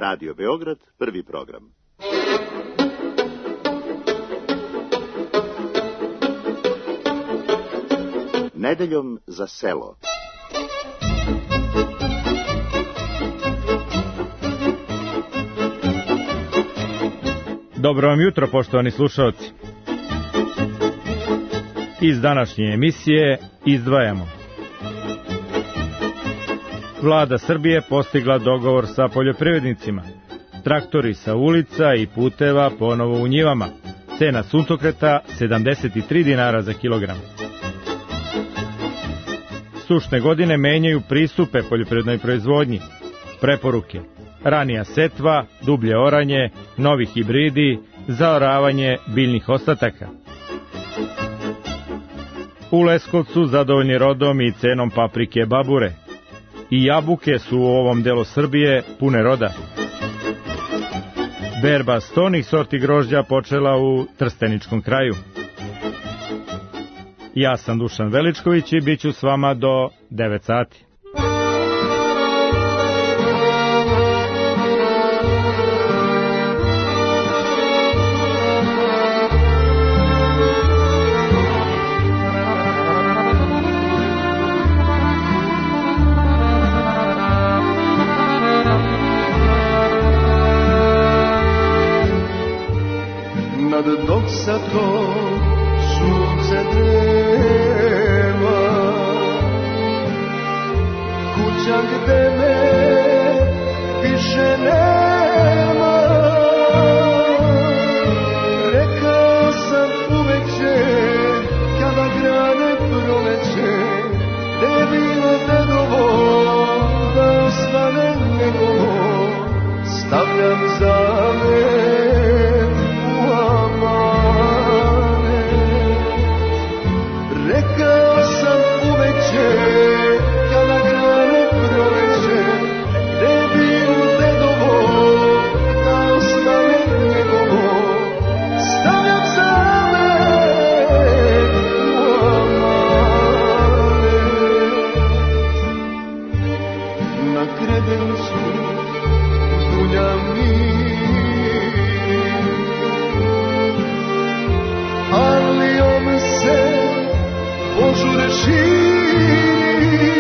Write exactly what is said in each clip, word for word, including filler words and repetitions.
Radio Beograd, prvi program. Nedeljom za selo. Dobro vam jutro, poštovani slušalci. Iz današnje emisije izdvajamo. Vlada Srbije postigla dogovor sa poljoprivrednicima. Traktori sa ulica i puteva ponovo u njivama. Cena suncokreta sedamdeset tri dinara za kilogram. Sušne godine menjaju pristupe poljoprivrednoj proizvodnji. Preporuke: ranija setva, dublje oranje, novi hibridi, zaoravanje biljnih ostataka. U Leskovcu zadovoljni rodom i cenom paprike babure. I jabuke su u ovom delu Srbije pune roda. Berba stonih sorti grožđa počela u Trsteničkom kraju. Ja sam Dušan Veličković i bit ću s vama do devet sati. Dok sa to sunce drema, kuća gde me više nema. Rekao sam uveče, kada grane proleće, da je bilo dedovo, da osvane njegovo, stavljam zavet. Rekao sam uveče, kada grane proleće, gde je bilo dedovo, da ostane njegovo, stavljam zavet u amanet. Na kredencu dunja mi, Arlijom se požure širi,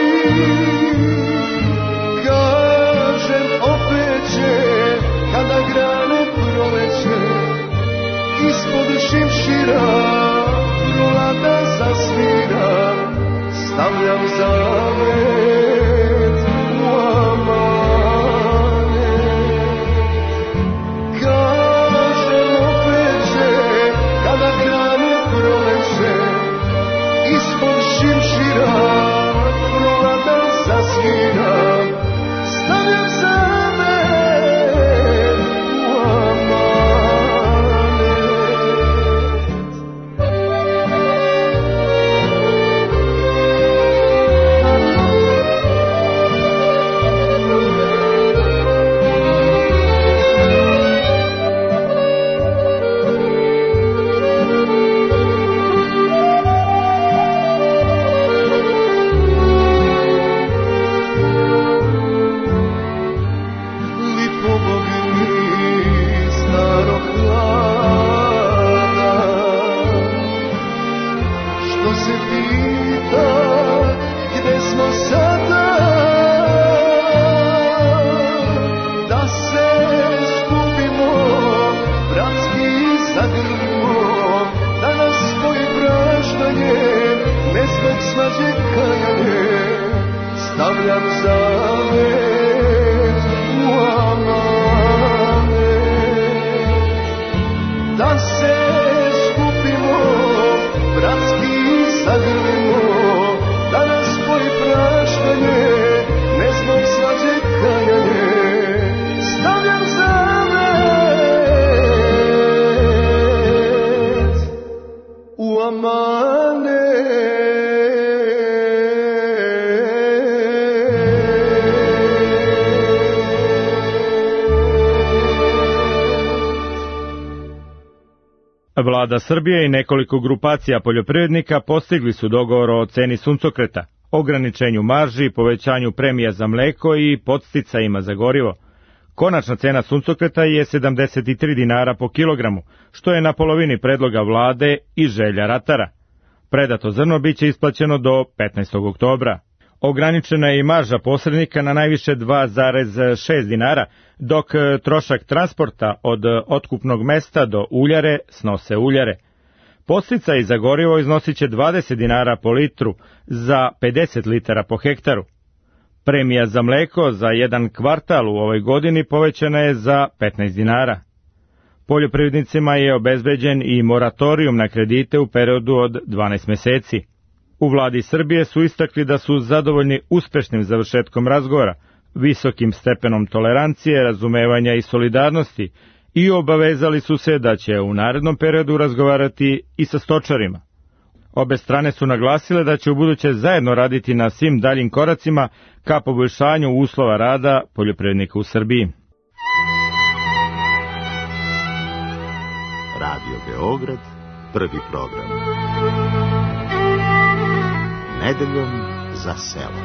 kažem opet će, kada grane proleće, ispod šimšira prolada zasvira, stavljam zavet u amanet. Kažem opet će, kada grane proleće, ispod šimšira prolada zasvira, stavljam zavet u amanet. Stavljam zavet u amanet, da se skupimo, bratski zagrlimo, da nas spoji praštanje, ne zbog svađe kajanje. Stavljam zavet u amanet. Vlada Srbije i nekoliko grupacija poljoprivrednika postigli su dogovor o ceni suncokreta, ograničenju marži, povećanju premija za mleko i podsticajima za gorivo. Konačna cena suncokreta je sedamdeset tri dinara po kilogramu, što je na polovini predloga vlade i želja ratara. Predato zrno biće isplaćeno do petnaestog oktobra. Ograničena je i marža posrednika na najviše dva zarez šest dinara, dok trošak transporta od otkupnog mesta do uljare snose uljare. Podsticaj za gorivo iznosit će dvadeset dinara po litru za pedeset litara po hektaru. Premija za mleko za jedan kvartal u ovoj godini povećana je za petnaest dinara. Poljoprivrednicima je obezbeđen i moratorijum na kredite u periodu od dvanaest meseci. U vladi Srbije su istakli da su zadovoljni uspešnim završetkom razgovora, visokim stepenom tolerancije, razumevanja i solidarnosti i obavezali su se da će u narednom periodu razgovarati i sa stočarima. Obe strane su naglasile da će ubuduće zajedno raditi na svim daljim koracima ka poboljšanju uslova rada poljoprivrednika u Srbiji. Radio Beograd, prvi program. Nedeljom za selo.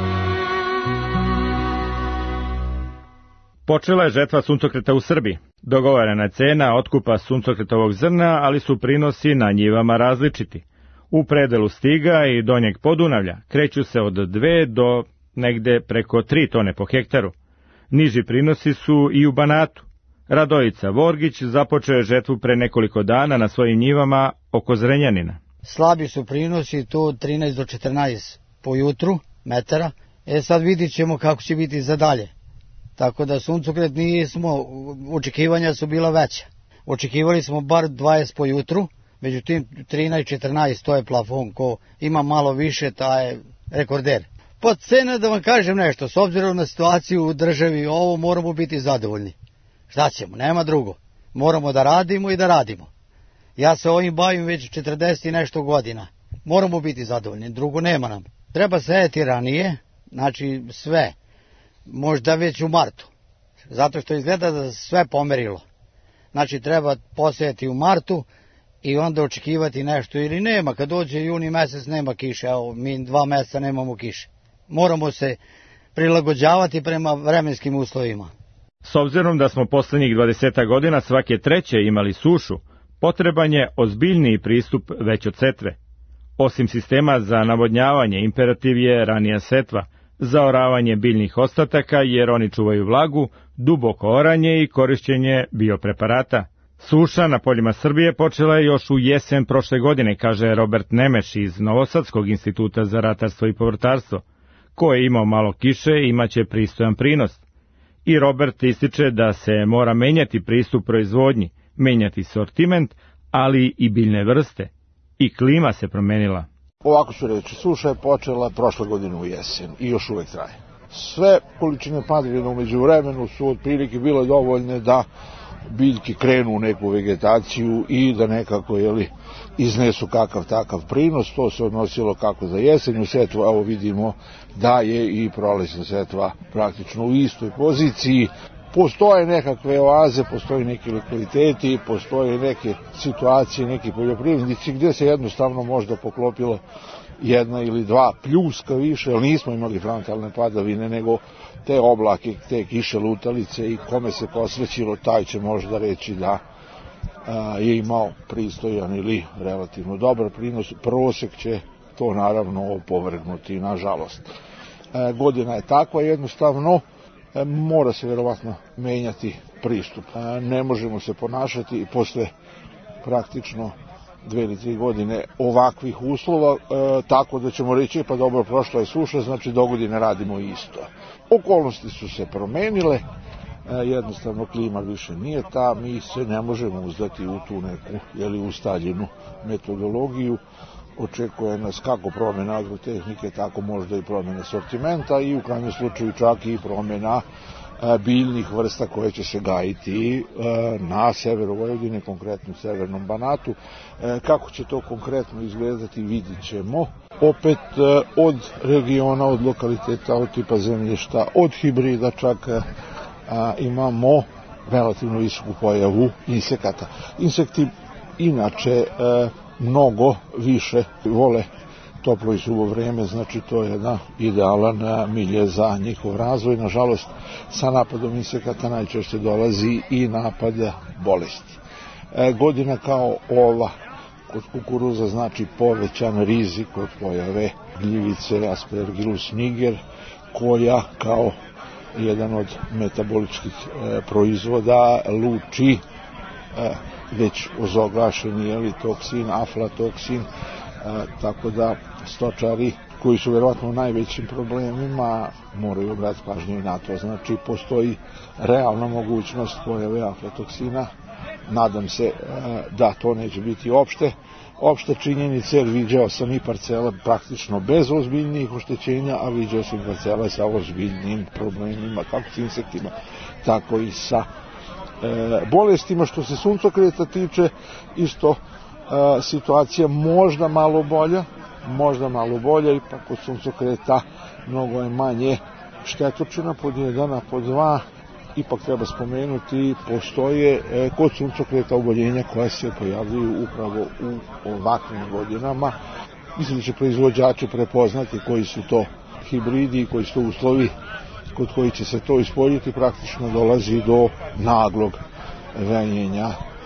Počela je žetva suncokreta u Srbiji. Dogovorena je cena otkupa suncokretovog zrna, ali su prinosi na njivama različiti. U predelu Stiga i Donjeg Podunavlja kreću se od dve do negde preko tri tone po hektaru. Niži prinosi su i u Banatu. Radojica Vorgić započeo je žetvu pre nekoliko dana na svojim njivama oko Zrenjanina. Slabi su prinosi, to trinaest do četrnaest po jutru metara. E sad vidit ćemo kako će biti za dalje. Tako da suncokret nismo, očekivanja su bila veća. Očekivali smo bar dvadeset po jutru, međutim trinaest četrnaest to je plafon, ko ima malo više taj je rekorder. Pa cena, da vam kažem nešto, s obzirom na situaciju u državi, ovo moramo biti zadovoljni. Šta ćemo, nema drugo. Moramo da radimo i da radimo. Ja se ovim bavim već četrdeset i nešto godina. Moramo biti zadovoljni, drugo nema nam. Treba sejati ranije, znači sve, možda već u martu. Zato što izgleda da sve pomerilo. Znači treba posejati u martu i onda očekivati nešto ili nema. Kad dođe juni mesec nema kiše, evo mi dva meseca nemamo kiše. Moramo se prilagođavati prema vremenskim uslovima. S obzirom da smo poslednjih dvadeset godina svake treće imali sušu, potreban je ozbiljniji pristup već od setve. Osim sistema za navodnjavanje, imperativ je ranija setva, zaoravanje biljnih ostataka jer oni čuvaju vlagu, duboko oranje i korišćenje biopreparata. Suša na poljima Srbije počela je još u jesen prošle godine, kaže Robert Nemeš iz Novosadskog instituta za ratarstvo i povrtarstvo. Ko je imao malo kiše, imaće pristojan prinos. I Robert ističe da se mora menjati pristup proizvodnji, menjati sortiment, ali i biljne vrste. I klima se promenila. Ovako su reći, suša je počela prošle godine u jesen i još uvek traje. Sve količine padavina umeđu vremenu su otprilike bile dovoljne da biljke krenu u neku vegetaciju i da nekako jeli, iznesu kakav takav prinos. To se odnosilo kako za jesenju setvu, evo vidimo da je i prolećna setva praktično u istoj poziciji. Postoje nekakve oaze, postoje neki lokaliteti, postoje neke situacije, neki poljoprivrednici gdje se jednostavno možda poklopilo jedna ili dva pljuska više, ali nismo imali frontalne padavine, nego te oblake, te kiše lutalice i kome se posvećilo, taj će možda reći da a, je imao pristojan ili relativno dobar prinos. Prosek će to naravno opovrgnuti, nažalost. E, godina je takva, jednostavno e, mora se verovatno menjati pristup. E, ne možemo se ponašati posle praktično dve ili tri godine ovakvih uslova, e, tako da ćemo reći, pa dobro, prošla je suša, znači do godine radimo isto. Okolnosti su se promenile, e, jednostavno klima više nije ta, mi se ne možemo uzdati u tu neku, jeli, ustaljenu metodologiju. Očekuje nas kako promjena agrotehnike, tako možda i promjena sortimenta i u krajnjem slučaju čak i promjena biljnih vrsta koje će se gajiti na severu Vojvodine, konkretno u severnom Banatu. Kako će to konkretno izgledati, vidit ćemo. Opet od regiona, od lokaliteta, od tipa zemljišta, od hibrida čak imamo relativno visoku pojavu insekata. Insekti inače mnogo više vole toplo i suvo vreme, znači to je jedna idealan milje za njihov razvoj. Nažalost, sa napadom insekata najčešće dolazi i napad bolesti. E, godina kao ova kod kukuruza znači povećan rizik od pojave gljivice Aspergillus niger, koja kao jedan od metaboličkih e, proizvoda luči e, već ozoglašeni jeli, toksin, aflatoksin, e, tako da stočari koji su verovatno u najvećim problemima moraju obratiti pažnju i na to. Znači, postoji realna mogućnost pojave aflatoksina. Nadam se e, da to neće biti opšte. Opšta činjenica, jer viđao sam i parcele praktično bez ozbiljnijih oštećenja, a viđao sam parcele sa ozbiljnim problemima, kako s insektima, tako i sa e, bolestima. Što se suncokreta tiče, isto e, situacija možda malo bolja, možda malo bolja, ipak kod suncokreta mnogo je manje štetočina, pod jedan, a pod dva, ipak treba spomenuti, postoje e, kod suncokreta oboljenja koja se pojavljuju upravo u ovakvim godinama. Mislim da će proizvođači prepoznati koji su to hibridi i koji su to uslovi kod koji će se to ispoljiti. Praktično dolazi do naglog venjenja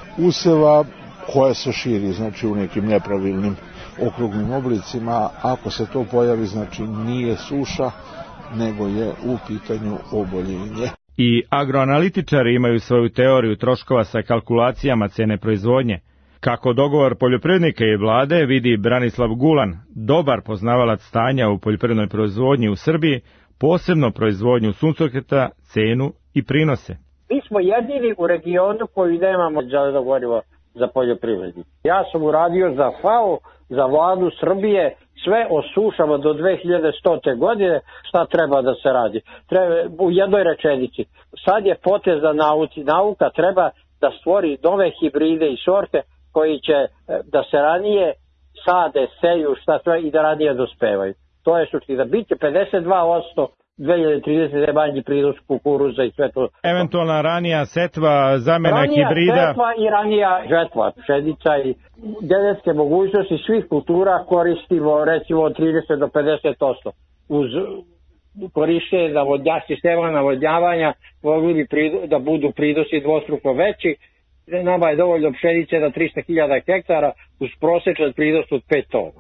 useva koja se širi, znači u nekim nepravilnim okrugnim oblicima. Ako se to pojavi, znači nije suša, nego je u pitanju oboljenje. I agroanalitičari imaju svoju teoriju troškova sa kalkulacijama cene proizvodnje. Kako dogovor poljoprivrednika i vlade vidi Branislav Gulan, dobar poznavalac stanja u poljoprivrednoj proizvodnji u Srbiji, posebno proizvodnju suncokreta, cenu i prinose. Mi smo jedini u regionu koji nemamo za gorivo za poljoprivrednike. Ja sam uradio za F A O, za vladu Srbije, sve o sušama do dve hiljade stote godine, šta treba da se radi. Treba, u jednoj rečenici, sad je potez za nauci. Nauka treba da stvori nove hibride i sorte koji će da se ranije sade, seju, šta sve i da ranije dospevaju. To je suština. Biće pedeset dva posto dve hiljade tridesete manji prinos kukuruza i sve to. Eventualna ranija setva, zamena ranija hibrida. Ranija setva i ranija žetva, pšenica i genetske mogućnosti svih kultura koristimo recimo od trideset do pedeset posto. Uz korištenje navodnja, sistema navodnjavanja mogli bi prido, da budu prinosi dvostruko veći. Nama je dovoljno pšenice na trista hiljada hektara uz prosječan prinos od pet tona.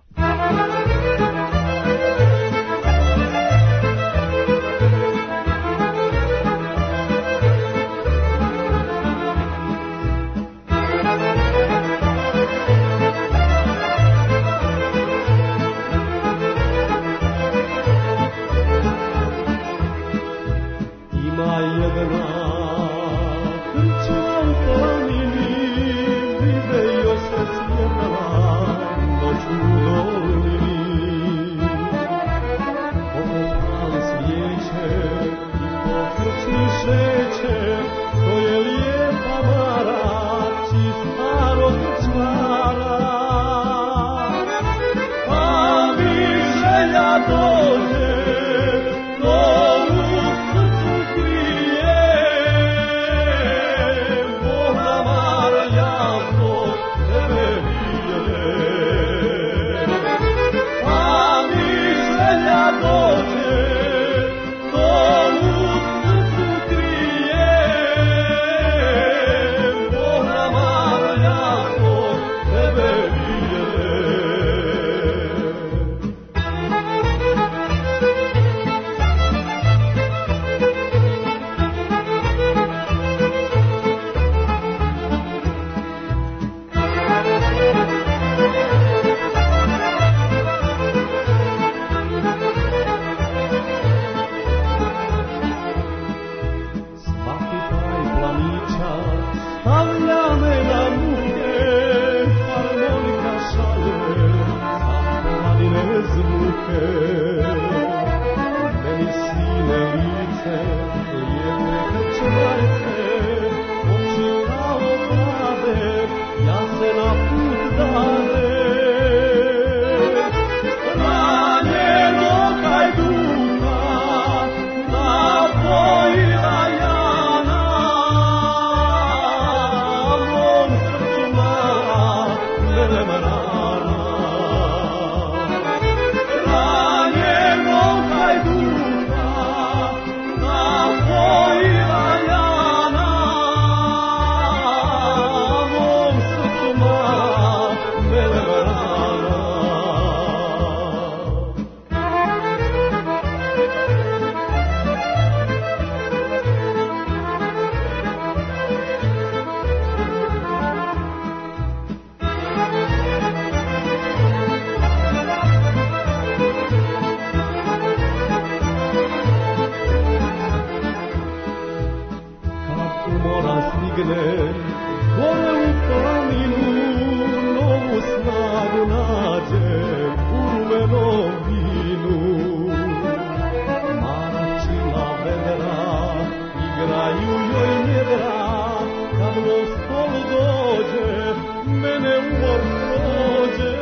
Sierra, no chulo. stigne gore u planinu, novu snagu nađe u rumenom vinu. Maračina vedra, igraju joj njedra, kad mom stolu dođe, mene umor prođe.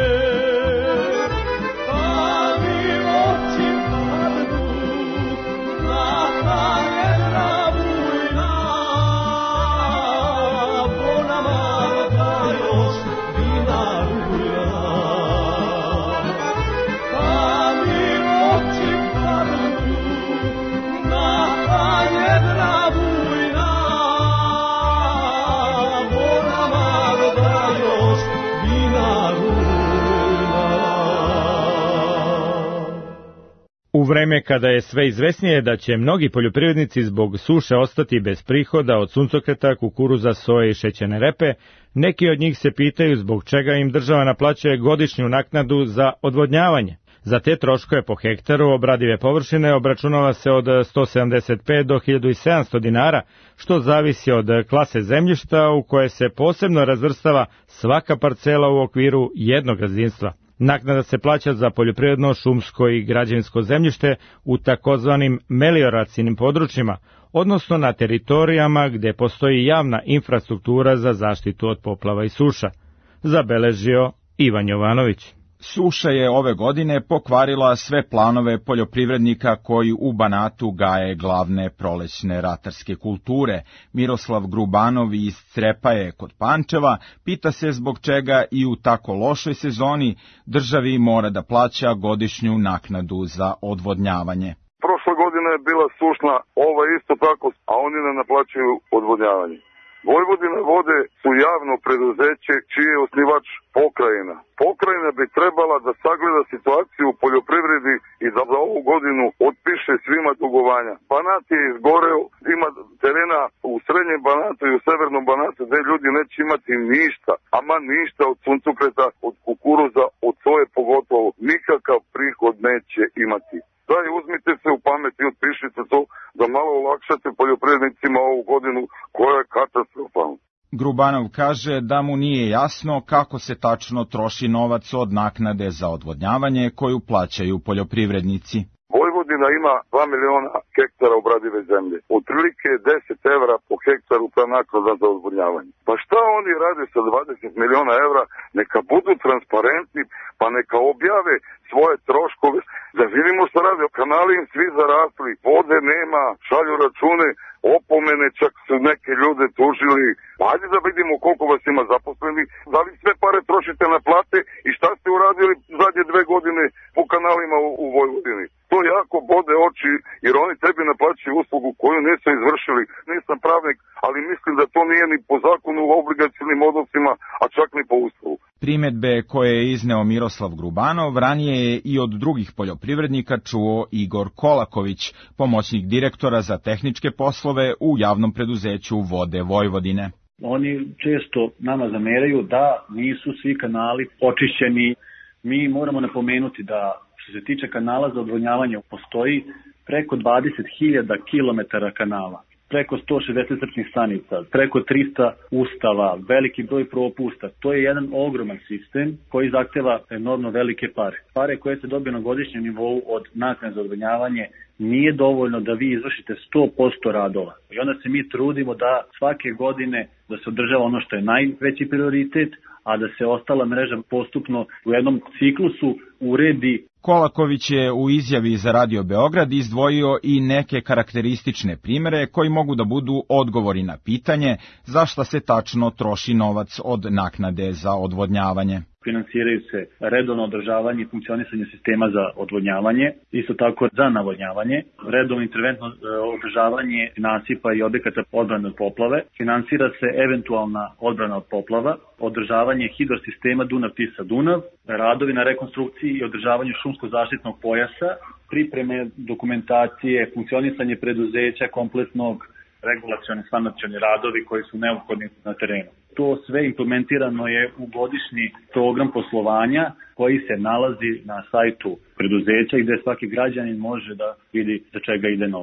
U vreme kada je sve izvesnije da će mnogi poljoprivrednici zbog suše ostati bez prihoda od suncokreta, kukuruza, soje i šećerne repe, neki od njih se pitaju zbog čega im država naplaćuje godišnju naknadu za odvodnjavanje. Za te troškove po hektaru obradive površine obračunava se od sto sedamdeset pet do hiljadu sedamsto dinara, što zavisi od klase zemljišta u koje se posebno razvrstava svaka parcela u okviru jednog gazdinstva. Naknada se plaća za poljoprivredno, šumsko i građevinsko zemljište u takozvanim melioracijnim područjima, odnosno na teritorijama gde postoji javna infrastruktura za zaštitu od poplava i suša, zabeležio Ivan Jovanović. Suša je ove godine pokvarila sve planove poljoprivrednika koji u Banatu gaje glavne prolećne ratarske kulture. Miroslav Grubanov iz Crepaje kod Pančeva pita se zbog čega i u tako lošoj sezoni državi mora da plaća godišnju naknadu za odvodnjavanje. Prošla godina je bila sušna, ova isto tako, a oni ne naplaćuju odvodnjavanje. Vojvodina vode su javno preduzeće čiji je osnivač pokrajina. Pokrajina bi trebala da sagleda situaciju u poljoprivredi i da za ovu godinu otpiše svima dugovanja. Banat je izgoreo, ima terena u srednjem Banatu i u severnom Banatu gde ljudi neće imati ništa, ama ništa od suncokreta, od kukuruza, od soje pogotovo. Nikakav prihod neće imati. Daj, uzmite se u pamet i otpišite to da malo olakšate poljoprivrednicima ovu godinu koja je katastrofalna. Grubanov kaže da mu nije jasno kako se tačno troši novac od naknade za odvodnjavanje koju plaćaju poljoprivrednici. Vojvodina ima dva miliona hektara obradive zemlje. Otprilike deset evra po hektaru ta naknada za odvodnjavanje. Pa šta oni rade sa dvadeset miliona evra? Neka budu transparentni, pa neka objave svoje troškove. Da vidimo šta rade. Kanali im svi zarasli, vode nema, šalju račune, opomene, čak su neke ljude tužili. Hajde da vidimo koliko vas ima zaposleni, da li sve pare trošite na plate i šta ste uradili zadnje dve godine po kanalima u, u Vojvodini. To jako bode oči, jer oni tebi naplaćuju uslugu koju nisu izvršili. Nisam pravnik, ali mislim da to nije ni po zakonu u obligacionim odnosima, a čak ni po ustavu. Primedbe koje je izneo Miroslav Grubanov ranije je i od drugih poljoprivrednika čuo Igor Kolaković, pomoćnik direktora za tehničke poslove u javnom preduzeću Vode Vojvodine. Oni često nama zameraju da nisu svi kanali očišćeni. Mi moramo napomenuti da što se tiče kanala za odvodnjavanje postoji preko dvadeset hiljada kilometara kanala, preko sto šezdeset crpnih stanica, preko trista ustava, veliki broj propusta. To je jedan ogroman sistem koji zahteva enormno velike pare. Pare koje se dobije na godišnjem nivou od naknade za odvodnjavanje nije dovoljno da vi izvršite sto posto radova. I onda se mi trudimo da svake godine da se održava ono što je najveći prioritet, a da se ostala mreža postupno u jednom ciklusu uredi. Kolaković je u izjavi za Radio Beograd izdvojio i neke karakteristične primere koji mogu da budu odgovori na pitanje zašto se tačno troši novac od naknade za odvodnjavanje. Finansiraju se redovno održavanje i funkcionisanje sistema za odvodnjavanje, isto tako za navodnjavanje, redovno interventno održavanje nasipa i objekata odbrane od poplave, finansira se eventualna odbrana od poplava, održavanje hidrosistema Dunav-Tisa-Dunav, radovi na rekonstrukciji i održavanju šumsko-zaštitnog pojasa, pripreme dokumentacije, funkcionisanje preduzeća kompletnog, regulacioni sanacioni radovi koji su neophodni na terenu. To sve implementirano je u godišnji program poslovanja koji se nalazi na sajtu preduzeća i gde svaki građanin može da vidi za čega ide novac.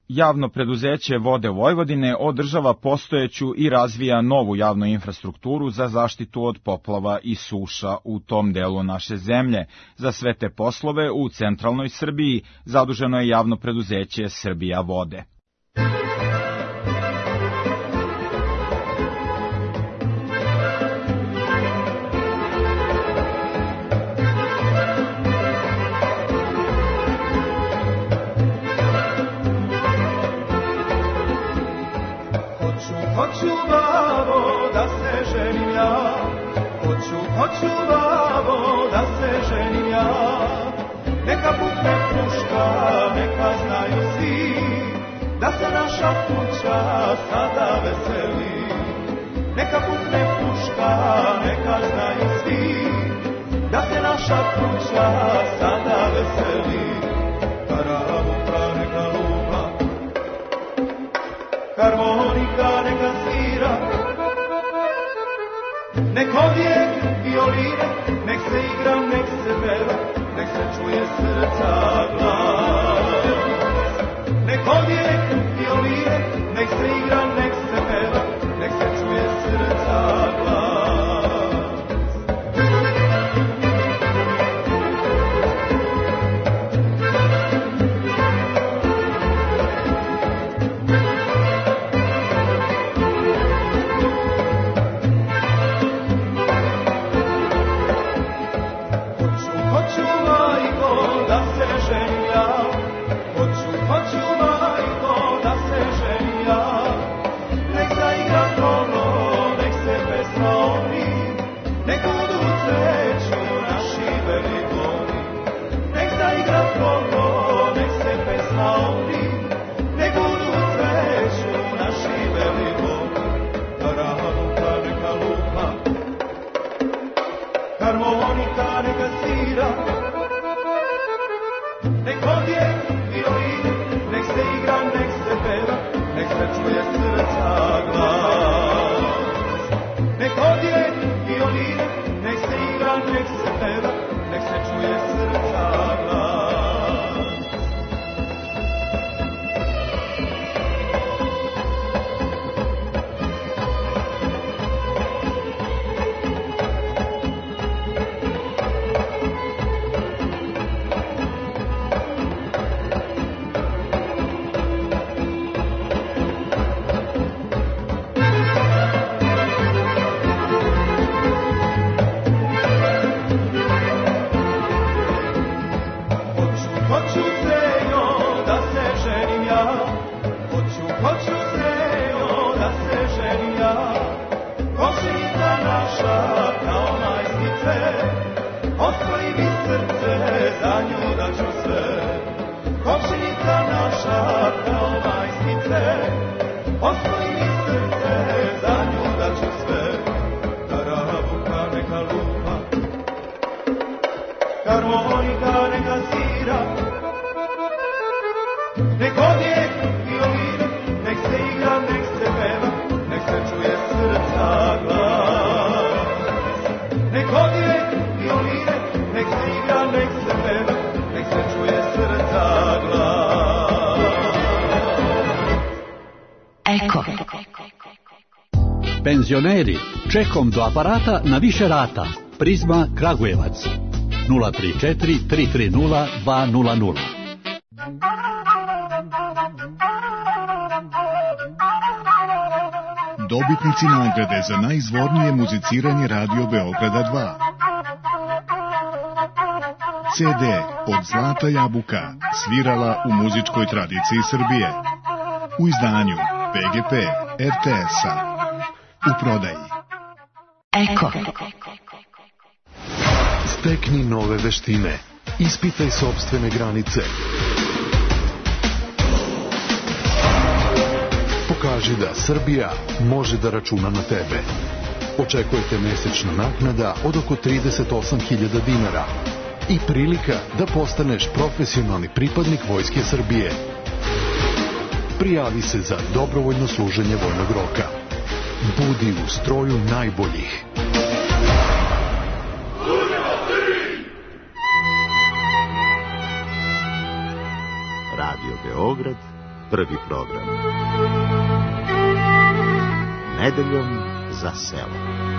Javno preduzeće Vode Vojvodine održava postojeću i razvija novu javnu infrastrukturu za zaštitu od poplava i suša u tom delu naše zemlje. Za sve te poslove u centralnoj Srbiji zaduženo je javno preduzeće Srbija vode. Hoću babo da se ženim ja, hoću, hoću babo da se ženim ja. Neka pukne puška, neka znaju svi, da se naša kuća sada veseli. Neka pukne puška, neka znaju svi, da se naša kuća sada veseli. Karabuka neka lupa, harmonika neka svira, nek odjek violine, nek se igra, nek se peva, nek se čuje srca glas. Nek odjek violine, nek se igra, nek se peva, nek se čuje srca glas. Penzioneri, čekom do aparata na više rata. Prizma Kragujevac nula tri četiri tri tri nula dva nula nula. Dobitnici nagrade za najizvornije muziciranje Radio Beograda dva. ce de od Zlata Jabuka, svirala u muzičkoj tradiciji Srbije. U izdanju pe ge pe er te es-a. U prodaji. Eko. Stekni nove veštine. Ispitaj sopstvene granice. Pokaži da Srbija može da računa na tebe. Očekujete mesečna naknada od oko trideset osam hiljada dinara i prilika da postaneš profesionalni pripadnik Vojske Srbije. Prijavi se za dobrovoljno služenje vojnog roka. Budi u stroju najboljih. Radio Beograd, prvi program. Nedeljom za selo.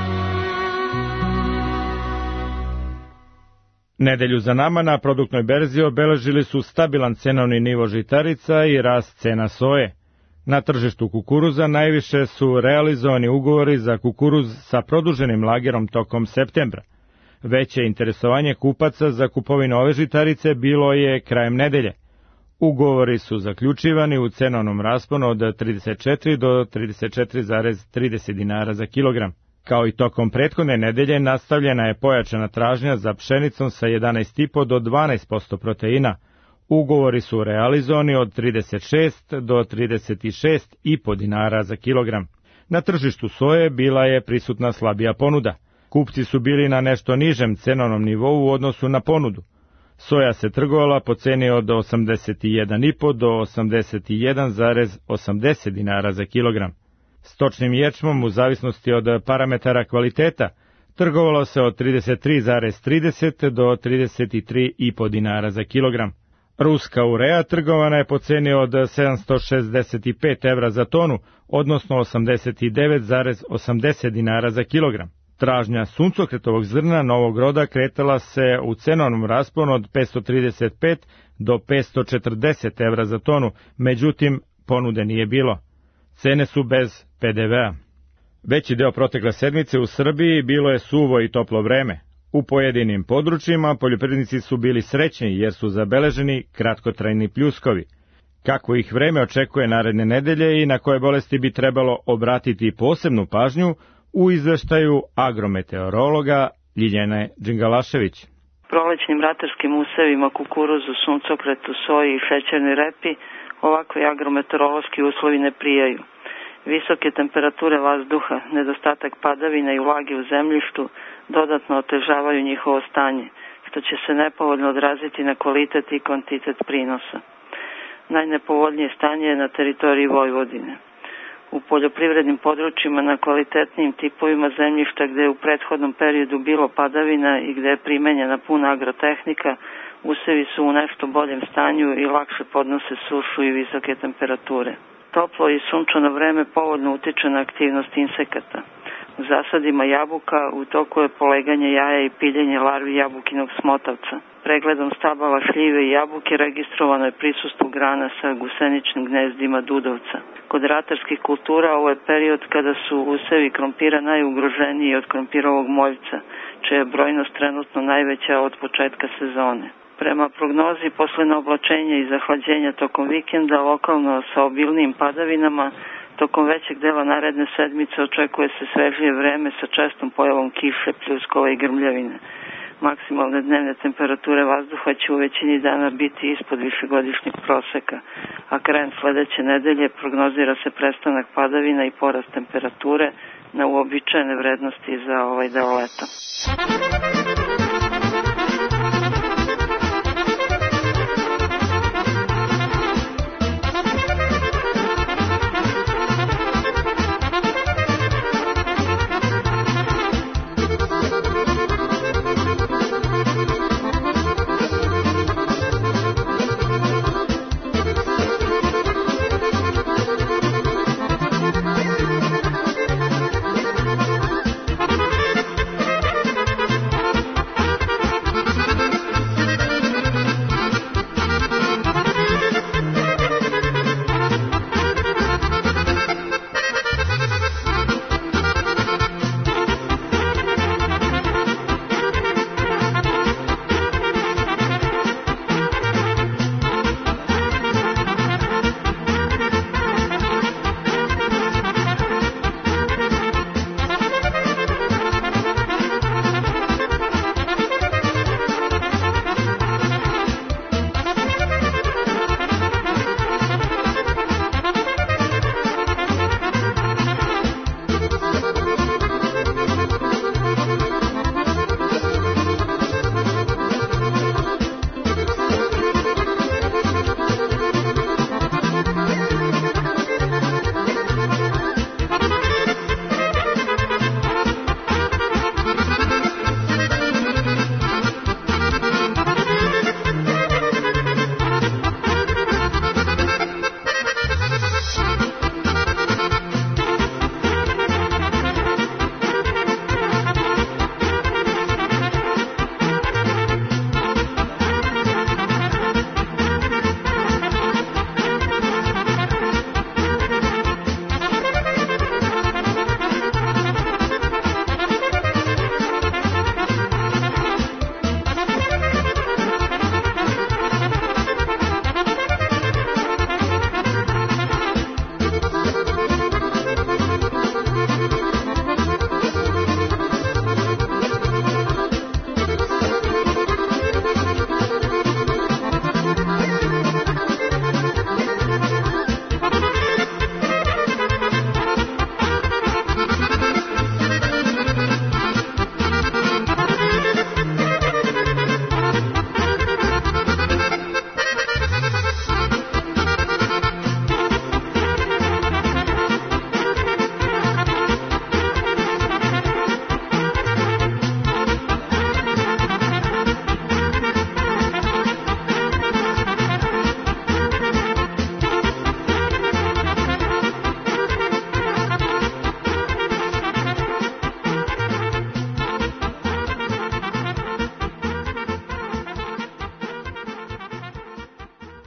Nedelju za nama na produktnoj berzi obeležili su stabilan cenovni nivo žitarica i rast cena soje. Na tržištu kukuruza najviše su realizovani ugovori za kukuruz sa produženim lagerom tokom septembra. Veće interesovanje kupaca za kupovinu ove žitarice bilo je krajem nedelje. Ugovori su zaključivani u cenovnom rasponu od trideset četiri do trideset četiri zarez trideset dinara za kilogram. Kao i tokom prethodne nedelje nastavljena je pojačana tražnja za pšenicom sa jedanaest i po do dvanaest posto proteina. Ugovori su realizovani od trideset šest do trideset šest i po dinara za kilogram. Na tržištu soje bila je prisutna slabija ponuda. Kupci su bili na nešto nižem cenovnom nivou u odnosu na ponudu. Soja se trgovala po ceni od osamdeset jedan i po do osamdeset jedan zarez osamdeset dinara za kilogram. Stočnim ječmom u zavisnosti od parametara kvaliteta trgovalo se od trideset tri zarez trideset do trideset tri i po dinara za kilogram. Ruska urea trgovana je po ceni od sedamsto šezdeset pet evra za tonu, odnosno osamdeset devet zarez osamdeset dinara za kilogram. Tražnja suncokretovog zrna novog roda kretala se u cenovnom rasponu od petsto trideset pet do petsto četrdeset evra za tonu, međutim ponude nije bilo. Cene su bez pe de ve a. Veći deo protekle sedmice u Srbiji bilo je suvo i toplo vreme. U pojedinim područjima poljoprivrednici su bili srećni jer su zabeleženi kratkotrajni pljuskovi. Kako ih vreme očekuje naredne nedelje i na koje bolesti bi trebalo obratiti posebnu pažnju, u izveštaju agrometeorologa Ljiljane Đingalašević. Prolećnim ratarskim usevima, kukuruzu, suncokretu, soji i šećernoj repi ovakvi agrometeorološki uslovi ne prijaju. Visoke temperature vazduha, nedostatak padavina i vlage u zemljištu dodatno otežavaju njihovo stanje, što će se nepovoljno odraziti na kvalitet i kvantitet prinosa. Najnepovoljnije stanje je na teritoriji Vojvodine. U poljoprivrednim područjima na kvalitetnim tipovima zemljišta gde je u prethodnom periodu bilo padavina i gde je primenjena puna agrotehnika, usevi su u nešto boljem stanju i lakše podnose sušu i visoke temperature. Toplo i sunčano vreme povoljno utiče na aktivnost insekata. U zasadima jabuka u toku je poleganje jaja i piljenje larvi jabukinog smotavca. Pregledom stabala šljive i jabuke registrovano je prisustvo grana sa guseničnim gnezdima dudovca. Kod ratarskih kultura ovo je period kada su usevi krompira najugroženiji od krompirovog moljca, čija je brojnost trenutno najveća od početka sezone. Prema prognozi, posle naoblačenja i zahlađenja tokom vikenda, lokalno sa obilnijim padavinama, tokom većeg dela naredne sedmice očekuje se svežije vreme sa čestom pojavom kiše, pljuskova i grmljavine. Maksimalne dnevne temperature vazduha će u većini dana biti ispod višegodišnjeg proseka, a krajem sledeće nedelje prognozira se prestanak padavina i porast temperature na uobičajene vrednosti za ovaj deo leta.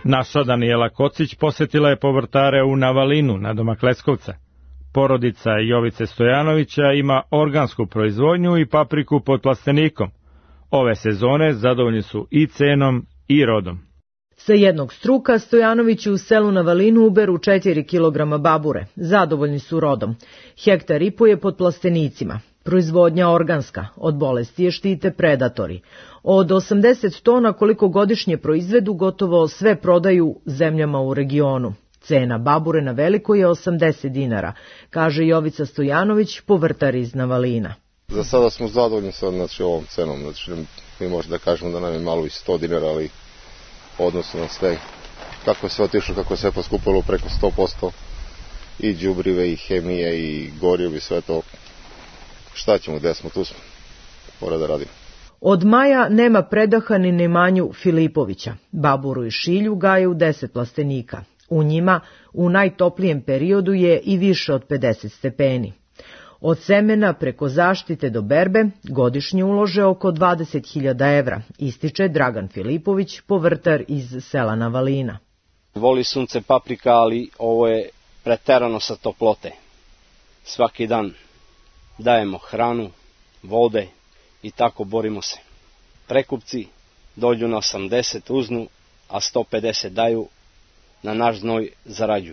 Naša Danijela Kocić posetila je povrtare u Navalinu, nadomak Leskovca. Porodica Jovice Stojanovića ima organsku proizvodnju i papriku pod plastenikom. Ove sezone zadovoljni su i cenom i rodom. Sa jednog struka Stojanovići u selu Navalinu uberu četiri kilograma babure. Zadovoljni su rodom. Hektar i po je pod plastenicima. Proizvodnja organska, od bolesti je štite predatori. Od osamdeset tona koliko godišnje proizvedu, gotovo sve prodaju zemljama u regionu. Cena babure na veliko je osamdeset dinara, kaže Jovica Stojanović, povrtar iz Navalina. Za sada smo zadovoljni sa znači, ovom cenom. Znači, mi možemo da kažemo da nam je malo i sto dinara, ali odnosno na sve. Kako je sve otišlo, kako je sve poskupilo preko sto posto, i đubrive, i hemije, i goriv, i sve to. Šta ćemo, gde smo, tu smo. Mora da radimo. Od maja nema predaha ni Nemanju Filipovića. Baburu i šilju gaje u deset plastenika. U njima u najtoplijem periodu je i više od pedeset stepeni. Od semena preko zaštite do berbe godišnje ulože oko dvadeset hiljada evra, ističe Dragan Filipović, povrtar iz sela Navalina. Voli sunce paprika, ali ovo je preterano sa toplote. Svaki dan dajemo hranu, vode i tako borimo se. Prekupci dođu na osamdeset uznu, a sto pedeset daju, na naš znoj zarađuju.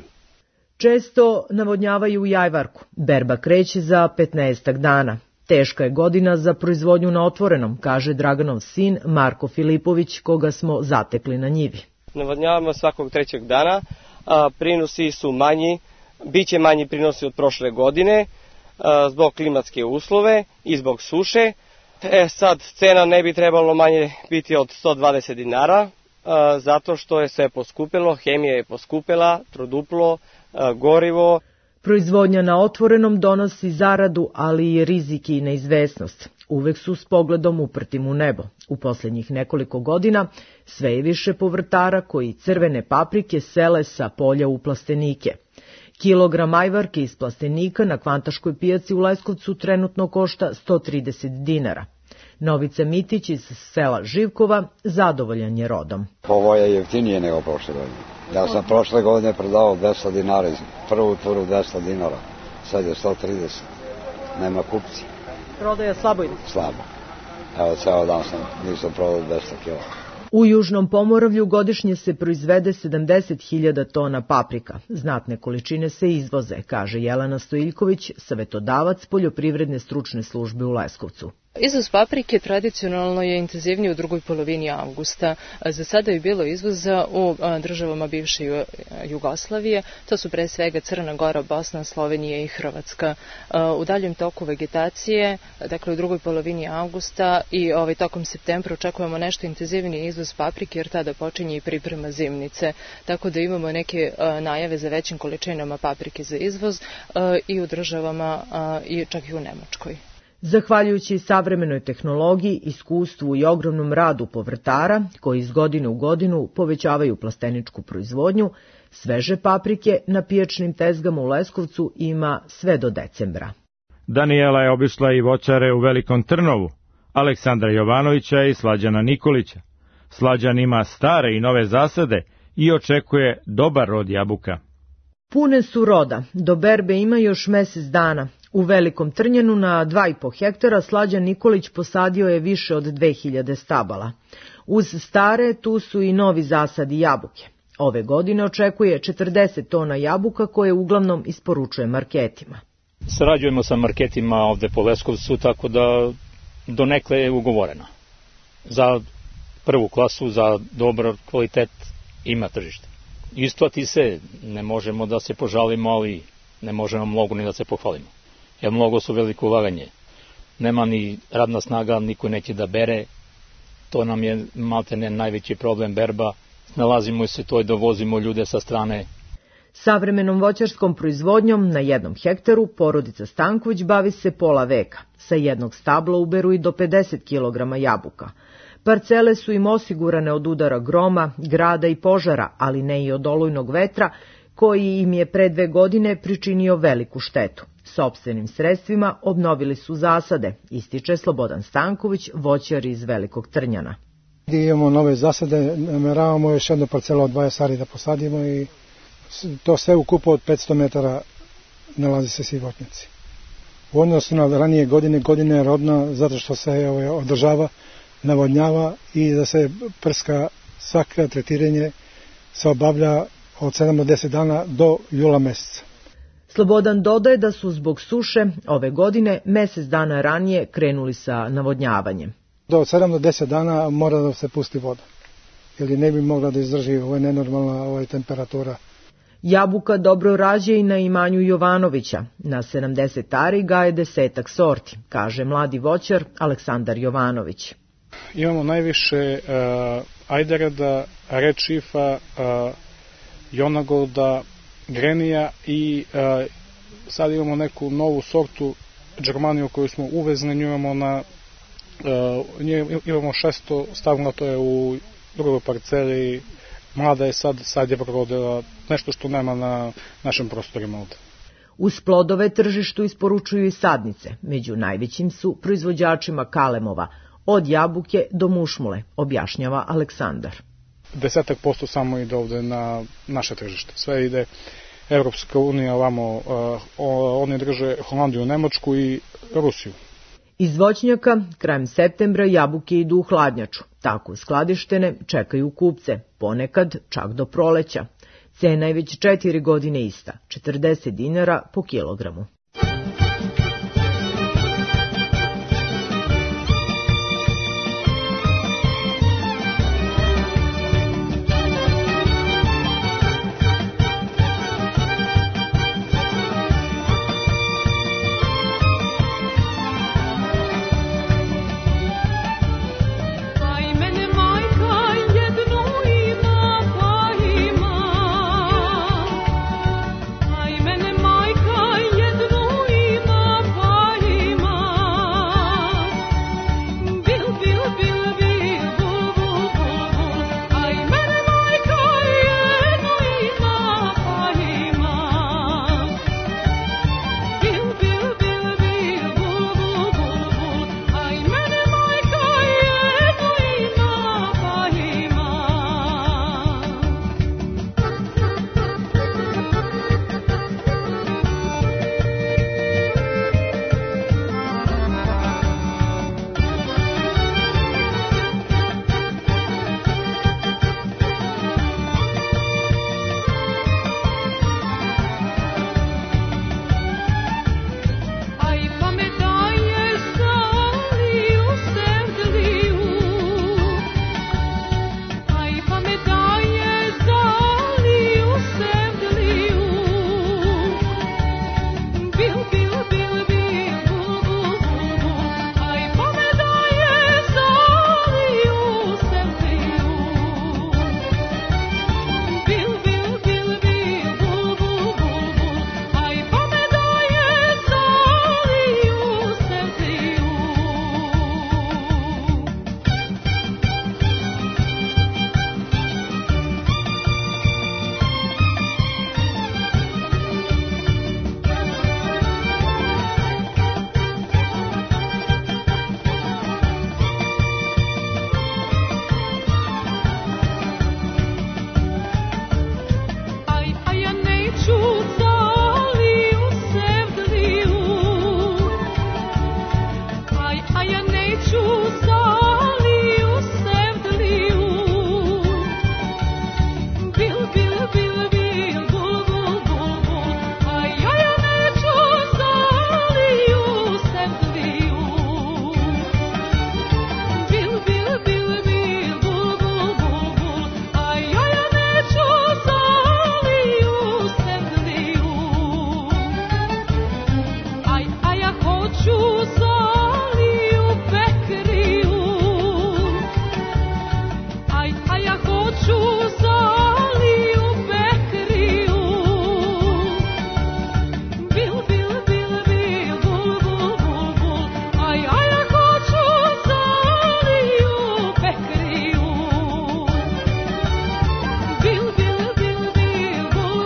Često navodnjavaju jajvarku. Berba kreće za petnaestak dana. Teška je godina za proizvodnju na otvorenom, kaže Draganov sin Marko Filipović, koga smo zatekli na njivi. Navodnjavamo svakog trećeg dana, a prinosi su manji, bit će manji prinosi od prošle godine, a, zbog klimatske uslove i zbog suše. E sad, cena ne bi trebalo manje biti od sto dvadeset dinara, a, zato što je sve poskupilo, hemija je poskupila, troduplo, a, gorivo. Proizvodnja na otvorenom donosi zaradu, ali i rizik i neizvesnost. Uvek su s pogledom uprtim u nebo. U posljednjih nekoliko godina sve je više povrtara koji crvene paprike sele sa polja u plastenike. Kilogram ajvarke iz plastenika na Kvantaškoj pijaci u Leskovcu trenutno košta sto trideset dinara. Novica Mitić iz sela Živkova zadovoljan je rodom. Ovo je jeftinije nego prošle godine. Ja sam prošle godine prodao dvesta dinara, prvu turu dvesta dinara, sad je sto trideset. Nema kupci. Prodaja slabo ili? Slabo. Evo, ceo dan sam, nisam prodao dvesta kila. U Južnom Pomoravlju godišnje se proizvede sedamdeset hiljada tona paprika. Znatne količine se izvoze, kaže Jelena Stojiljković, savetodavac poljoprivredne stručne službe u Leskovcu. Izvoz paprike tradicionalno je intenzivniji u drugoj polovini avgusta. Za sada je bilo izvoza u državama bivše Jugoslavije. To su pre svega Crna Gora, Bosna, Slovenija i Hrvatska. U daljem toku vegetacije, dakle u drugoj polovini avgusta i ovaj tokom septembra očekujemo nešto intenzivniji izvoz paprike jer tada počinje i priprema zimnice. Tako da imamo neke najave za većim količinama paprike za izvoz i u državama i čak i u Nemačkoj. Zahvaljujući savremenoj tehnologiji, iskustvu i ogromnom radu povrtara, koji iz godine u godinu povećavaju plasteničku proizvodnju, sveže paprike na pijačnim tezgama u Leskovcu ima sve do decembra. Danijela je obišla i voćare u Velikom Trnovu, Aleksandra Jovanovića i Slađana Nikolića. Slađan ima stare i nove zasade i očekuje dobar rod jabuka. Pune su roda, do berbe ima još mesec dana. U Velikom Trnjanu na dva i po hektara Slađan Nikolić posadio je više od dve hiljade stabala. Uz stare tu su i novi zasadi jabuke. Ove godine očekuje četrdeset tona jabuka koje uglavnom isporučuje marketima. Sarađujemo sa marketima ovde po Leskovcu, tako da donekle je ugovorena. Za prvu klasu, za dobar kvalitet ima tržište. Isplati se, ne možemo da se požalimo, ali ne možemo mnogo ni da se pohvalimo. Jer mnogo su veliko ulaganje. Nema ni radna snaga, niko neće da bere. To nam je maltene najveći problem berba. Nalazimo se to i dovozimo ljude sa strane. Savremenom voćarskom proizvodnjom na jednom hektaru porodica Stanković bavi se pola veka. Sa jednog stabla uberu i do pedeset kilograma jabuka. Parcele su im osigurane od udara groma, grada i požara, ali ne i od olujnog vetra, koji im je pre dve godine pričinio veliku štetu. Sopstvenim sredstvima obnovili su zasade, ističe Slobodan Stanković, voćar iz Velikog Trnjana. Gdje imamo nove zasade, nameravamo još jednu parcelu od dvadeset ari da posadimo i to sve u kupu od petsto metara nalazi se svi voćnjaci. U odnosu na ranije godine, godine je rodna zato što se ovaj, održava, navodnjava i da se prska, svaka tretiranje se obavlja od sedam do deset dana do jula meseca. Slobodan dodaje da su zbog suše ove godine mesec dana ranije krenuli sa navodnjavanjem. Do sedam do deset dana mora da se pusti voda, jer ne bi mogla da izdrži ovaj nenormalna ovaj, temperatura. Jabuka dobro rađe i na imanju Jovanovića. Na sedamdeset ari gaje desetak sorti, kaže mladi voćar Aleksandar Jovanović. Imamo najviše uh, ajdereda, rečifa, uh, jonagolda, grenija i uh, sad imamo neku novu sortu Germaniju koju smo uvezli, nju imamo na uh, imamo šesto stavno, to je u drugoj parceli, mlada je sad, sad je prorodila nešto što nema na našem prostorima ovde. Uz plodove tržištu isporučuju i sadnice, među najvećim su proizvođačima kalemova, od jabuke do mušmule, objašnjava Aleksandar. Desetak posto samo ide ovde na naše tržište. Sve ide Evropska unija, ovamo, uh, oni drže Holandiju, Nemačku i Rusiju. Iz voćnjaka krajem septembra jabuke idu u hladnjaču. Tako skladištene čekaju kupce, ponekad čak do proleća. Cena je već četiri godine ista, četrdeset dinara po kilogramu.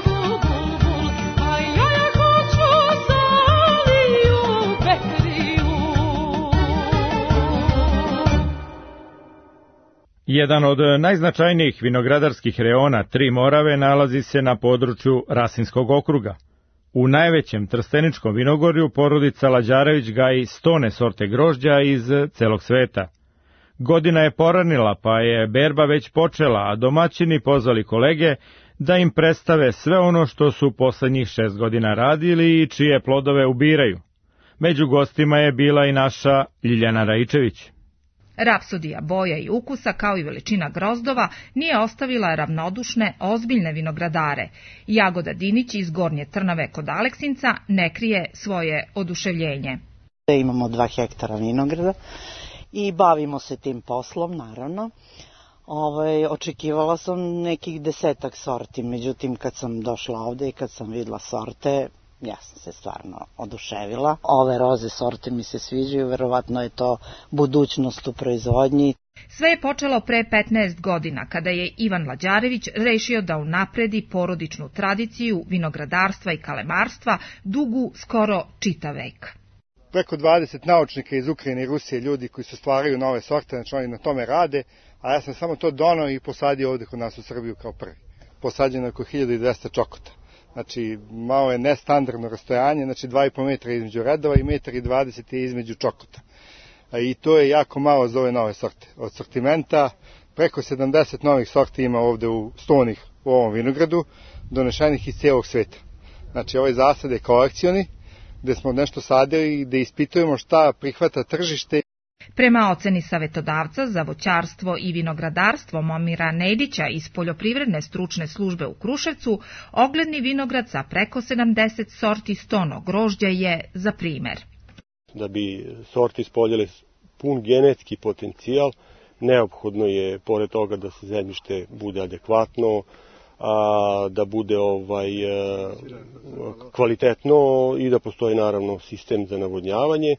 You Jedan od najznačajnijih vinogradarskih reona Tri Morave nalazi se na području Rasinskog okruga. U najvećem trsteničkom vinogorju porodica Lađarević gaji stone sorte grožđa iz celog sveta. Godina je poranila, pa je berba već počela, a domaćini pozvali kolege da im predstave sve ono što su poslednjih šest godina radili i čije plodove ubiraju. Među gostima je bila i naša Ljiljana Raičević. Rapsodija boja i ukusa, kao i veličina grozdova, nije ostavila ravnodušne, ozbiljne vinogradare. Jagoda Dinić iz Gornje Trnave kod Aleksinca ne krije svoje oduševljenje. Imamo dva hektara vinograda i bavimo se tim poslom, naravno. Ovaj, očekivala sam nekih desetak sorti, međutim kad sam došla ovde i kad sam videla sorte, ja sam se stvarno oduševila. Ove roze sorte mi se sviđaju, verovatno je to budućnost u proizvodnji. Sve je počelo pre petnaest godina, kada je Ivan Lađarević rešio da unapredi porodičnu tradiciju vinogradarstva i kalemarstva dugu skoro čitav vek. Preko dvadeset naučnika iz Ukrajine i Rusije, ljudi koji se stvaraju nove sorte, znači oni na tome rade, a ja sam samo to donao i posadio ovde kod nas u Srbiju kao prvi. Posađeno je oko hiljadu dvesta čokota. Znači, malo je nestandardno rastojanje, znači dva i po metra između redova i metar i dvadeset je između čokota. I to je jako malo za ove nove sorte. Od sortimenta preko sedamdeset novih sorti ima ovde u stonih u ovom vinogradu, donešenih iz cijelog sveta. Znači, ovaj zasad je kolekcioni, gde smo nešto sadili i da ispitujemo šta prihvata tržište. Prema oceni savetodavca za voćarstvo i vinogradarstvo Momira Nedića iz Poljoprivredne stručne službe u Kruševcu, ogledni vinograd sa preko sedamdeset sorti stono grožđa je za primer. Da bi sorti ispoljile pun genetski potencijal, neophodno je, pored toga da se zemljište bude adekvatno, a da bude ovaj kvalitetno i da postoji naravno sistem za navodnjavanje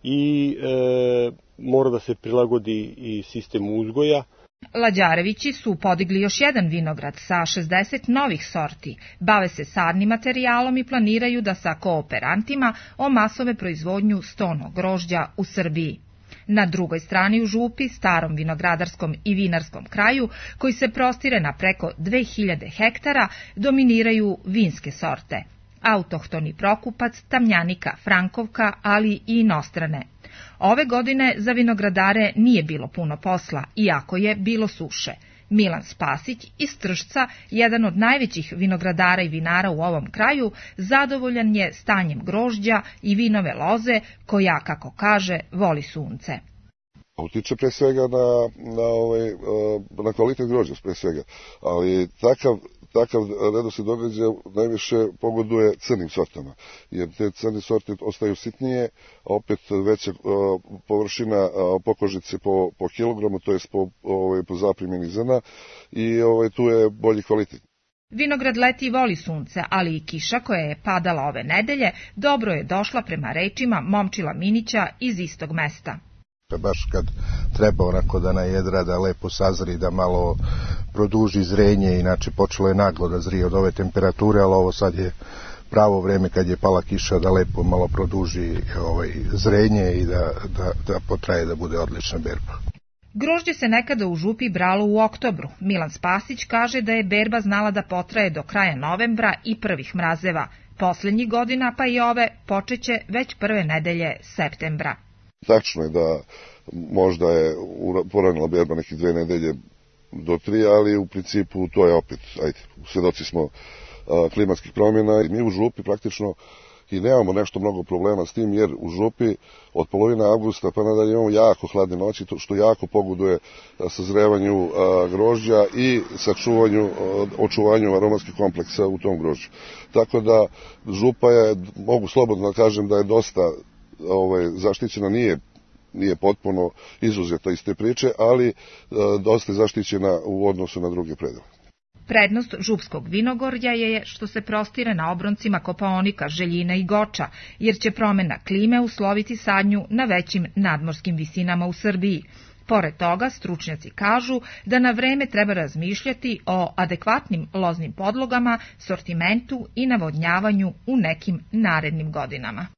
i e, mora da se prilagodi i sistem uzgoja. Lađarevići su podigli još jedan vinograd sa šezdeset novih sorti, bave se sadnim materijalom i planiraju da sa kooperantima omasove proizvodnju stono grožđa u Srbiji. Na drugoj strani u Župi, starom vinogradarskom i vinarskom kraju, koji se prostire na preko dve hiljade hektara, dominiraju vinske sorte. Autohtoni Prokupac, Tamnjanika, Frankovka, ali i inostrane. Ove godine za vinogradare nije bilo puno posla, iako je bilo suše. Milan Spasić iz Tršca, jedan od najvećih vinogradara i vinara u ovom kraju, zadovoljan je stanjem grožđa i vinove loze, koja, kako kaže, voli sunce. Utiče pre svega na, na, ovaj, na kvalitet grožđa, pre svega, ali takav Takav redosled događaja najviše pogoduje crnim sortama, jer te crne sorte ostaju sitnije, a opet veća površina pokožice po, po kilogramu, to je po, ovaj, po zaprimjeni zrna i ovaj, tu je bolji kvalitet. Vinograd leti voli sunce, ali i kiša koja je padala ove nedelje dobro je došla prema rečima Momčila Minića iz istog mesta. Baš kad treba onako da najedra, da lepo sazri, da malo produži zrenje, inače počelo je naglo da zrije od ove temperature, ali ovo sad je pravo vreme kad je pala kiša da lepo malo produži ovaj, zrenje i da, da, da potraje da bude odlična berba. Grožđe se nekada u Župi bralo u oktobru. Milan Spasić kaže da je berba znala da potraje do kraja novembra i prvih mrazeva. Poslednjih godina, pa i ove, počeće već prve nedelje septembra. Tačno je da možda je poranila berba nekih dve nedelje do tri, ali u principu to je opet, ajde, svedoci smo a, klimatskih promjena i mi u Župi praktično i nemamo nešto mnogo problema s tim, jer u Župi od polovine avgusta pa nadalje imamo jako hladne noći, što jako pogoduje sazrevanju a, grožđa i sačuvanju, a, očuvanju aromatskih kompleksa u tom grožđu. Tako da Župa je, mogu slobodno da kažem da je dosta ovaj, zaštićena, nije, nije potpuno izuzeta iz te priče, ali e, dosta je zaštićena u odnosu na druge predele. Prednost župskog vinogorja je što se prostire na obroncima Kopaonika, Željina i Goča, jer će promena klime usloviti sadnju na većim nadmorskim visinama u Srbiji. Pored toga, stručnjaci kažu da na vreme treba razmišljati o adekvatnim loznim podlogama, sortimentu i navodnjavanju u nekim narednim godinama.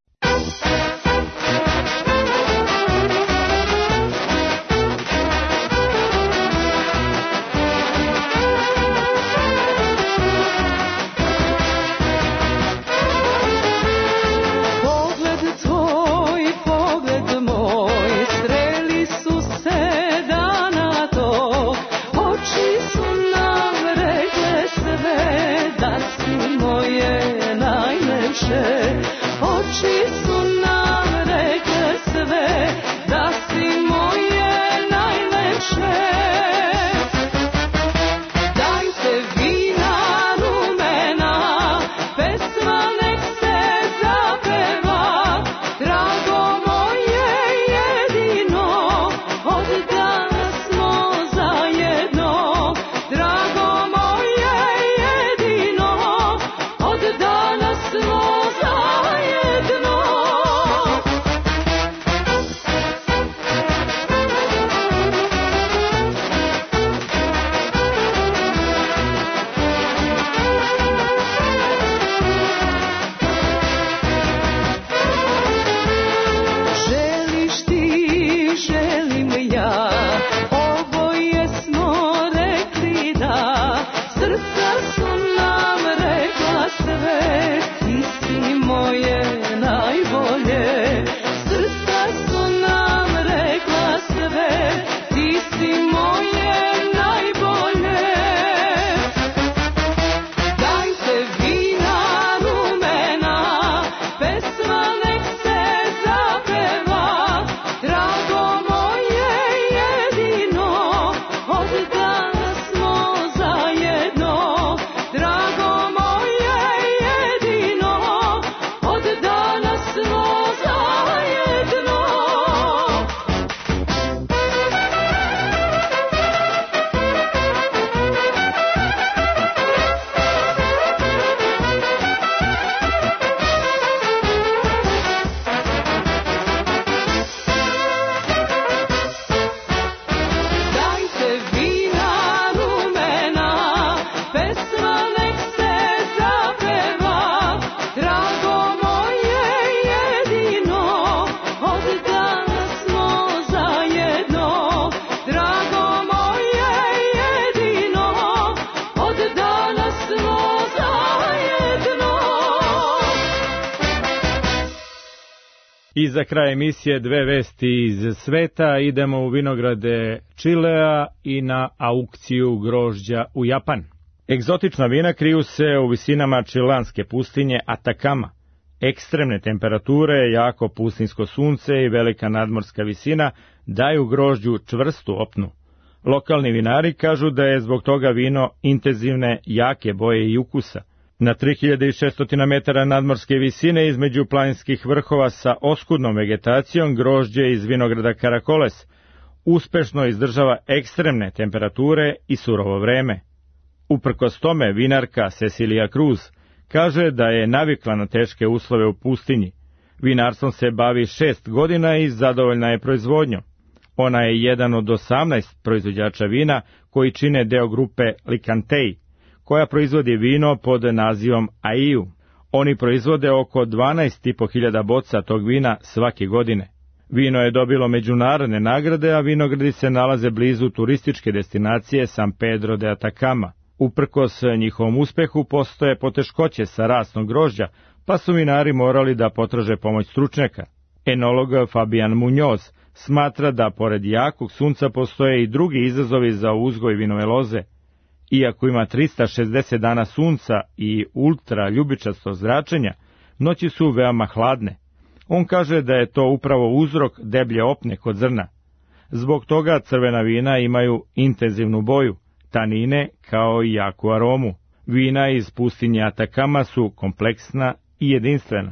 I za kraj emisije dve vesti iz sveta, idemo u vinograde Čilea i na aukciju grožđa u Japan. Egzotična vina kriju se u visinama čilanske pustinje Atakama. Ekstremne temperature, jako pustinsko sunce i velika nadmorska visina daju grožđu čvrstu opnu. Lokalni vinari kažu da je zbog toga vino intenzivne, jake boje i ukusa. Na tri hiljade šesto metara nadmorske visine između planinskih vrhova sa oskudnom vegetacijom grožđe iz vinograda Karakoles uspešno izdržava ekstremne temperature i surovo vreme. Uprkos tome, vinarka Cecilia Cruz kaže da je navikla na teške uslove u pustinji. Vinarstvom se bavi šest godina i zadovoljna je proizvodnjom. Ona je jedan od osamnaest proizvođača vina koji čine deo grupe Licantei, koja proizvodi vino pod nazivom Aiu. Oni proizvode oko dvanaest i po hiljada boca tog vina svake godine. Vino je dobilo međunarodne nagrade, a vinogradi se nalaze blizu turističke destinacije San Pedro de Atacama. Uprkos njihovom uspehu postoje poteškoće sa rastom grožđa, pa su vinari morali da potraže pomoć stručnjaka. Enolog Fabian Muñoz smatra da pored jakog sunca postoje i drugi izazovi za uzgoj vinove loze. Iako ima trista šezdeset dana sunca i ultra ljubičasto zračenja, noći su veoma hladne. On kaže da je to upravo uzrok deblje opne kod zrna. Zbog toga crvena vina imaju intenzivnu boju, tanine kao i jaku aromu. Vina iz pustinje Atakama su kompleksna i jedinstvena.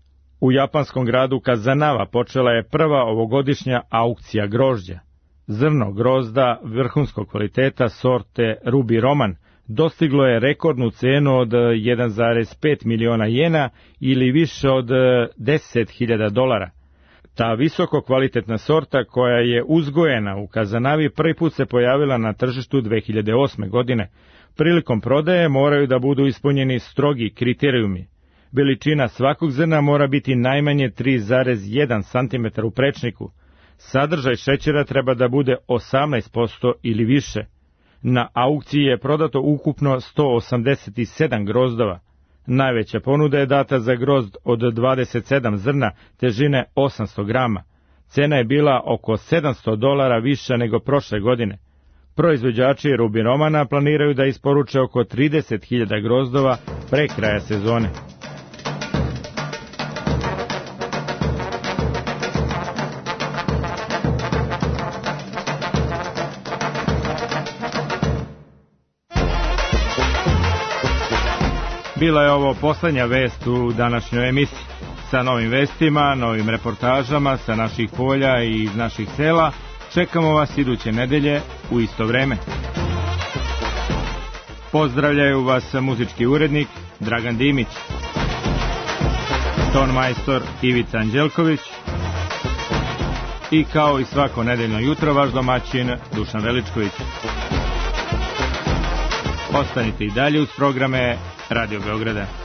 U japanskom gradu Kazanava počela je prva ovogodišnja aukcija grožđa. Zrno grozda vrhunskog kvaliteta sorte Ruby Roman dostiglo je rekordnu cenu od jedan zarez pet miliona jena ili više od deset hiljada dolara. Ta visoko kvalitetna sorta koja je uzgojena u Kazanavi prvi put se pojavila na tržištu dve hiljade osme. godine. Prilikom prodaje moraju da budu ispunjeni strogi kriterijumi. Veličina svakog zrna mora biti najmanje tri zarez jedan centimetar u prečniku. Sadržaj šećera treba da bude osamnaest posto ili više. Na aukciji je prodato ukupno sto osamdeset sedam grozdova. Najveća ponuda je data za grozd od dvadeset sedam zrna težine osamsto grama. Cena je bila oko sedamsto dolara viša nego prošle godine. Proizvođači Ruby Romana planiraju da isporuče oko trideset hiljada grozdova pre kraja sezone. Bila je ovo poslednja vest u današnjoj emisiji. Sa novim vestima, novim reportažama sa naših polja i iz naših sela, čekamo vas iduće nedelje u isto vreme. Pozdravljaju vas muzički urednik Dragan Dimić, ton majstor Ivica Anđelković i kao i svako nedeljno jutro vaš domaćin Dušan Veličković. Ostanite i dalje uz programe Radio Beograda.